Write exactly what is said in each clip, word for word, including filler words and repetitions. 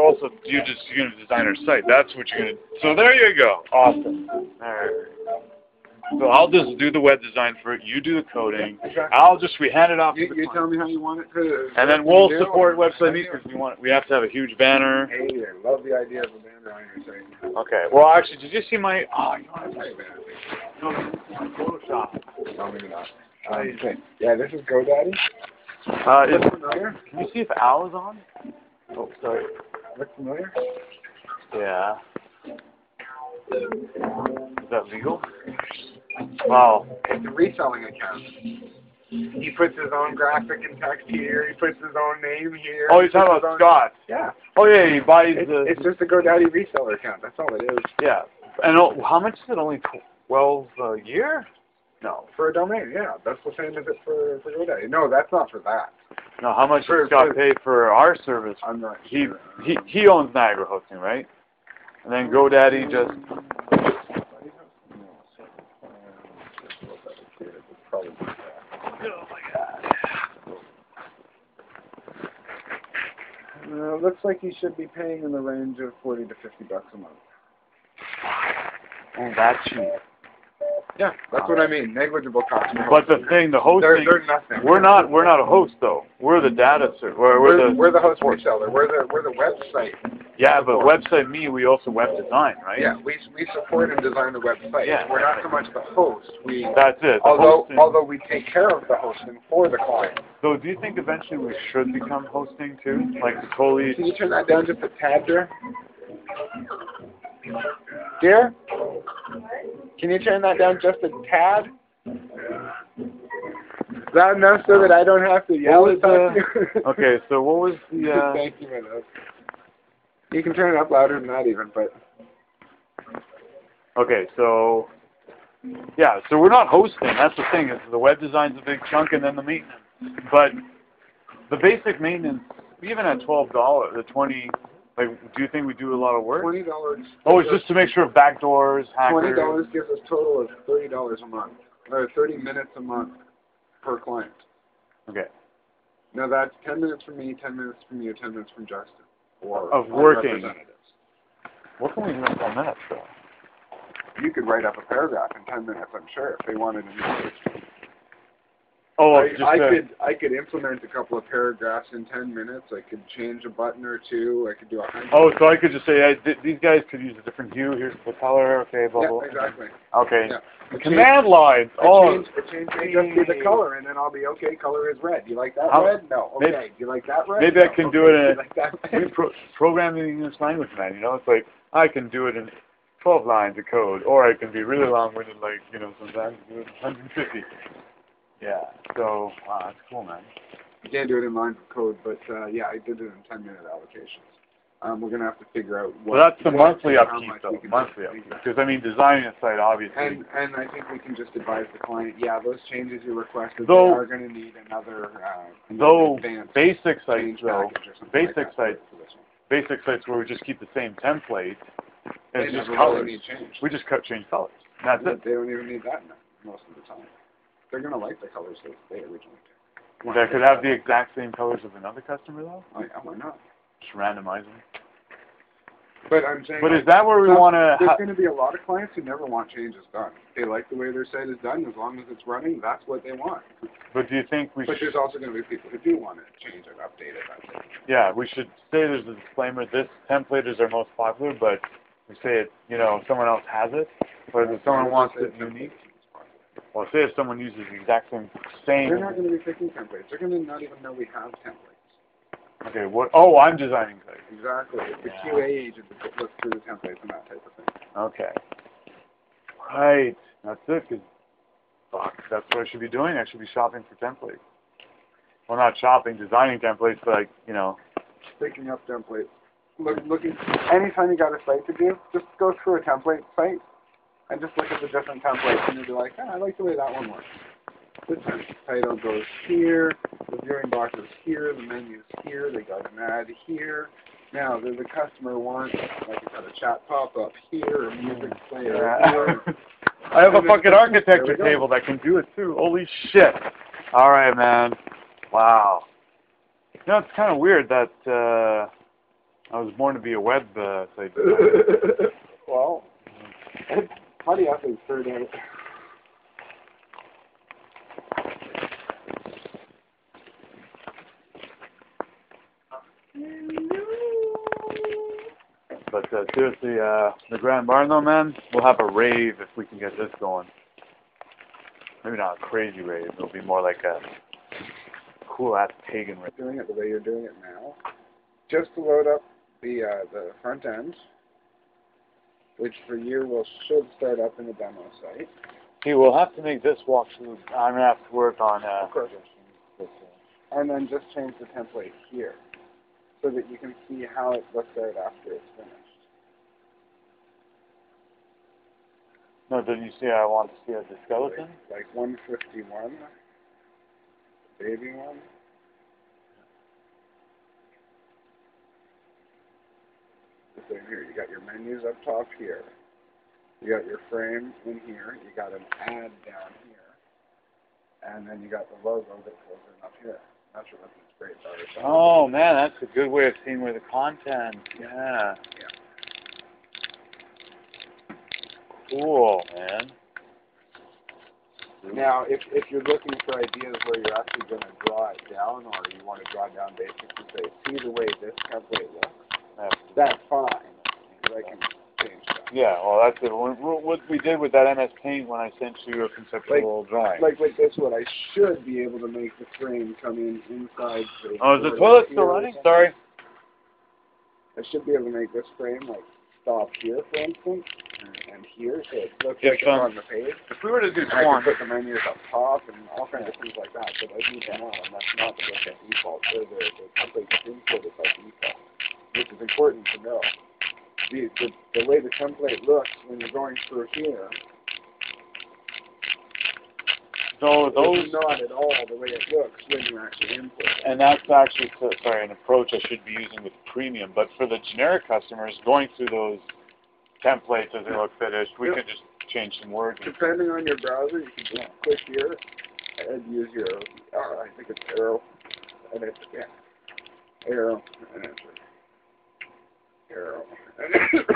also you just you're gonna design our site. That's what you're gonna. So there you go. Awesome. All right. So I'll just do the web design for it. You do the coding. Exactly. I'll just we hand it off. You, to the you tell me how you want it to. and then we'll support website meet because we want. We have to have a huge banner. Hey, I love the idea of a banner on your site. Okay. Well, actually, did you see my? Oh, you know I what? like banner. No, Photoshop. No, maybe not. Um, okay. Yeah, this is GoDaddy. Uh, is, Look familiar? can you see if Al is on? Oh, sorry. Look familiar? Yeah. Is that legal? Wow. It's a reselling account. He puts his own graphic and text here. He puts his own name here. Oh, you're talking about Scott. Yeah. Oh, yeah, he buys It's, the... it's just a GoDaddy reseller account. That's all it is. Yeah. And oh, how much is it? Only twelve a year? No. For a domain, yeah. That's the same as it for, for GoDaddy. No, that's not for that. No, how much For- does Scott for- pay for our service? I'm not He, sure. he, he owns Niagara Hosting, right? And then GoDaddy just... Oh, my God. Uh, looks like you should be paying in the range of forty to fifty bucks a month. Oh, that's cheap. Yeah, that's what I mean. Negligible cost. But the thing, the hosting... They're, they're nothing. We're not. We're not a host though. We're the data server. We're, We're, we're the. we're the host reseller. We're the we're the website. Yeah, but website me, we also web design, right? Yeah, we we support and design the website. Yeah. We're not so much the host. We That's it. The although hosting. although we take care of the hosting for the client. So do you think eventually we should become hosting too? Like totally. Can you turn that down just a tad, dear? Dear? Can you turn that down just a tad? Is that enough so that I don't have to yell What and was talk to you? Okay, so what was the? Uh, Thank you, my love. You can turn it up louder than that even, but... okay, so. Yeah, so we're not hosting. That's the thing. Is the web design's a big chunk, and then the maintenance. But the basic maintenance, even at twelve dollars, the twenty. Like, do you think we do a lot of work? twenty dollars. Oh, it's just to make sure of backdoors, hackers. twenty dollars gives us a total of thirty dollars a month. Or thirty minutes a month per client. Okay. Now that's ten minutes from me, ten minutes from you, ten minutes from Justin. Or Of our working. representatives. What can we do in ten minutes, though? You could write up a paragraph in ten minutes, I'm sure, if they wanted to know. Oh, I, just I uh, could I could implement a couple of paragraphs in ten minutes. I could change a button or two. I could do a hundred. Oh, so I could just say, hey, th these guys could use a different hue. Here's the color. Okay, blah, Yeah, blah. exactly. Okay. Yeah. Command lines. I Oh. change, I change may just be the color, and then I'll be, okay, color is red. Do you like that How- red? No. Okay. maybe- Do you like that red? maybe I No. can Okay. do it in Do a- you like that We red? pro program in English language, man. You know, it's like I can do it in twelve lines of code, or I can be really long-winded, like you know, sometimes do it in one hundred fifty. Yeah. So, wow, that's cool, man. You can't do it in lines of code, but uh, yeah, I did it in ten-minute allocations. Um, we're gonna have to figure out what. Well, that's the what monthly and how upkeep, much though. we can Monthly do. upkeep. Exactly. Because I mean, designing a site, obviously. And and I think we can just advise the client, yeah, those changes you requested, Though- they are going to need another, uh, another Though advanced basic sites, change though, package or something basic like that sites, for this one. basic sites where we just keep the same template, and They it's just never colors. really need change. We just cut change colors. And that's They- it. They don't even need that now, most of the time. They're going to like the colors that they originally picked. That could have the exact same colors of another customer, though. Oh, yeah, why not? Just randomize them. But I'm saying. But like, is that where we some- want to? There's going to be a lot of clients who never want changes done. They like the way their site is done. As long as it's running, that's what they want. But do you think we But should? there's also going to be people who do want to change it, update it. That's it. Yeah, we should say there's a disclaimer. This template is our most popular, but we say it. You know, someone else has it, or if someone wants it unique. Well, say if someone uses the exact same same. They're not going to be picking templates. They're going to not even know we have templates. Okay. What? Oh, I'm designing sites. Exactly. It's the Yeah. Q A agent that looks through the templates and that type of thing. Okay. Right. That's it. 'Cause, fuck, that's what I should be doing. I should be shopping for templates. Well, not shopping, designing templates, but like, you know. Picking up templates. Look, looking. Anytime you got a site to do, just go through a template site and just look at the different templates, and you'll be like, ah, I like the way that one works. This title goes here, the viewing box is here, the menu's here, they got an ad here. Now, the, the customer wants, like, you got a chat pop-up here, a music player Yeah. here. I have a And then- fucking there architecture we go. table that can do it too. Holy shit. All right, man. Wow. You know, it's kind of weird that, uh, I was born to be a web uh, site designer. Well, it's funny how things turned out. But uh, seriously, uh, the Grand Barn though, man, we'll have a rave if we can get this going. Maybe not a crazy rave. It'll be more like a cool-ass pagan rave. Doing it the way you're doing it now, just to load up the uh, the front end, which for you will should start up in the demo site. See, we'll have to make this walkthrough. I'm gonna have to work on. Uh, Of course. And then just change the template here, so that you can see how it looks out after it's finished. No, did you see? I want to see the skeleton. Like, like one fifty-one, baby one. The thing here, you got your menus up top here. You got your frame in here. You got an ad down here, and then you got the logo that goes in up here. That's what looks great about it. Oh man, that's a good way of seeing where the content. Yeah. Yeah. Cool, man. Now, if if you're looking for ideas where you're actually going to draw it down, or you want to draw down basically say, see the way this template looks, that's fine. I can change that. Yeah, well, that's it. What we did with that M S Paint when I sent you a conceptual drawing. Like with this one, I should be able to make the frame come in inside. The oh, is the toilet still running? Sorry. I should be able to make this frame like stop here, for instance, and here, so it looks Yeah, like it's so on the page. If we were to do I corn, can put the menus up top and all kinds of things like that, but I do them all, and that's not the way default. Or the, the template is imported by default, which is important to know. The, the, the way the template looks when you're going through here, so those, is not at all the way it looks when you actually import it. and that's actually, so- sorry, an approach I should be using with premium, but for the generic customers, going through those templates as they look finished, we Yep. could just change some words. Depending on your browser, you can just click here and use your, uh, I think it's arrow, and it's, yeah, arrow, and enter. Arrow, and enter.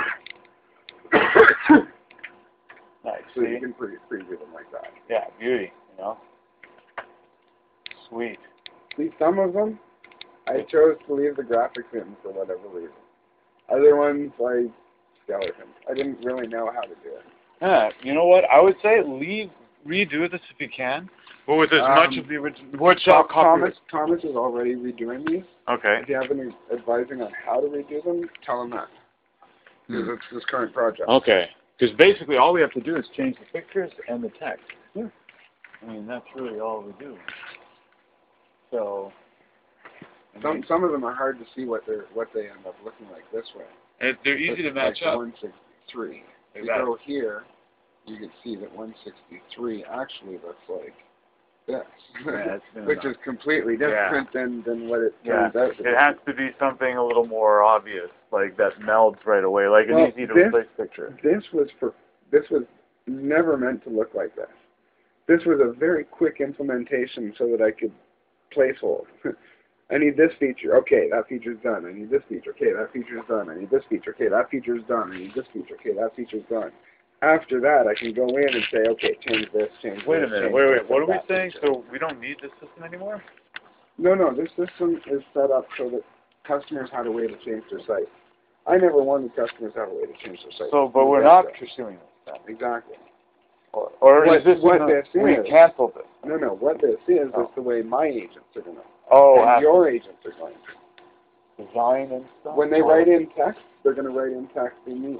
Nice. So See? you can pre preview them like that. Yeah, beauty, you know? Sweet. See, some of them, I chose to leave the graphics in for whatever reason. Other ones, like skeletons. I didn't really know how to do it. Yeah, you know what? I would say leave, redo this if you can, but with as Um, much of the original. What shall Thomas, Thomas is already redoing these. Okay. If you have any advising on how to redo them, tell him that. Because it's this current project. Okay. Because basically all we have to do is change the pictures and the text. Yeah. I mean, that's really all we do. So. I Some mean, some of them are hard to see what they're what they end up looking like this way. it, they're easy to match like up. one sixty-three. If you Exactly. go here, you can see that one sixty-three actually looks like this, Yeah, it's gonna which not- is completely different than than what it Yeah. turns out to be. It has to be something a little more obvious, like that melds right away, like an Well, easy to this- replace picture. This was for this was never meant to look like this. This was a very quick implementation so that I could placehold. I need this feature. Okay, that feature's done. I need this feature. Okay, that feature's done. I need this feature. Okay, that feature's done. I need this feature. Okay, that feature's done. After that, I can go in and say, okay, change this, change Wait a this. minute, change wait, this, wait, what are and we that saying? feature. So we don't need this system anymore? No, no, this system is set up so that customers had a way to change their site. I never wanted customers to have a way to change their site. So, but From we're the not get-go. pursuing this then. Exactly. Or, or What- is this, what gonna- this we is- canceled this? No, no, what this is Oh. is the way my agents are going to. Oh, and after your agents are going to. design and stuff? When they Or- write in text, they're going to write in text in me.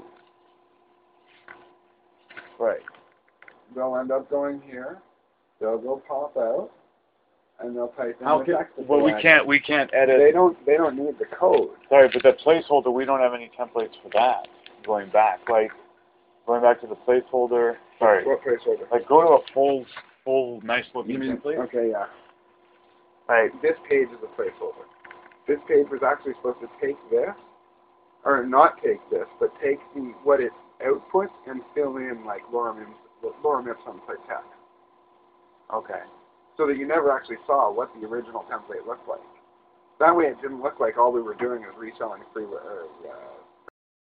Right. They'll end up going here. They'll go pop out, and they'll type in How the can, text. that well, they we added. can't, we can't edit. They don't. They don't need the code. Sorry, but the placeholder, we don't have any templates for that. Going back, like going back to the placeholder. Sorry, What placeholder? like go to a full, full, nice You looking mean? template. Okay, yeah. Right. This page is a placeholder. This page was actually supposed to take this, or not take this, but take the what it outputs and fill in like lorem ipsum, lorem ipsum type text, Okay. so that you never actually saw what the original template looked like. That way it didn't look like all we were doing is reselling free, or, uh,